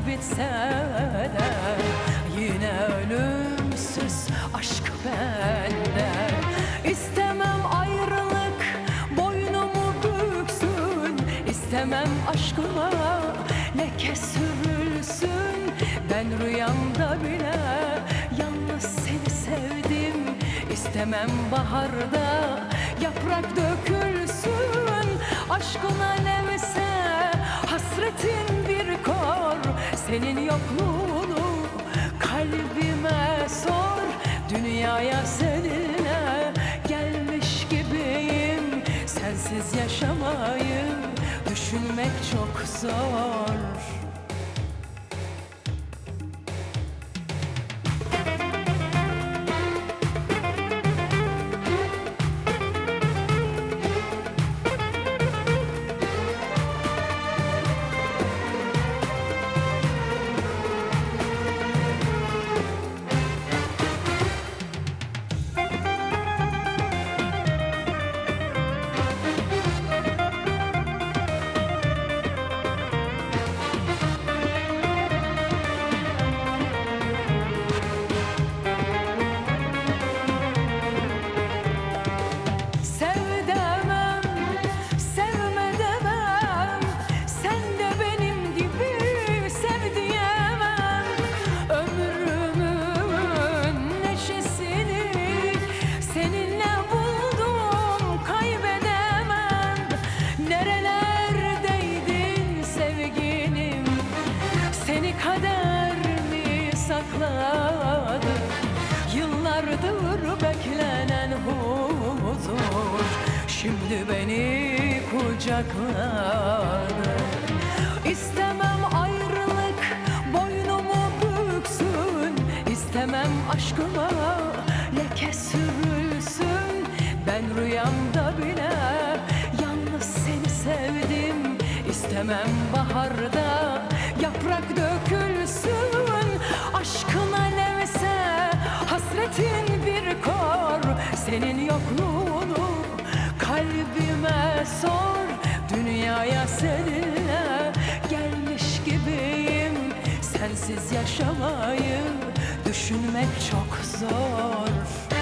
bitse de yine ölümsüz aşk benden. İstemem ayrılık boynumu büksün, İstemem aşkıma leke sürülsün. Ben rüyamda bile yalnız seni sevdim. İstemem baharda yaprak dökülsün. Aşkın alevse hasretin bir kor, senin yokluğunu kalbime sor. Dünyaya seninle gelmiş gibiyim. Sensiz yaşamayı düşünmek çok zor. Yıllardır beklenen huzur şimdi beni kucakladı. İstemem ayrılık boynumu büksün, İstemem aşkıma leke sürülsün. Ben rüyamda bile yalnız seni sevdim. İstemem baharda yaprak dökülsün. Aşkın alevse hasretin bir kor, senin yokluğunu kalbime sor. Dünyaya seninle gelmiş gibiyim. Sensiz yaşamayı düşünmek çok zor.